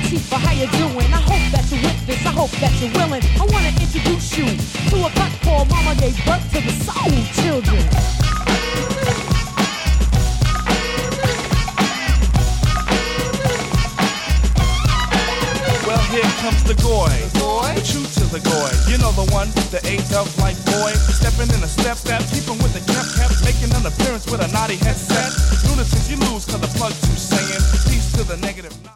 Latifah, how you doing? I hope that you're with this, I hope that you're willing. I wanna introduce you to a cut called Mama Gave Birth to the Soul Children. Well, here comes the goy. The true to the goy. You know the one, the A-Dub like boy. Stepping in a step, keeping with the kept, making an appearance with a naughty headset. Lunatics, you lose, cause the plug too saying. Peace to the negative.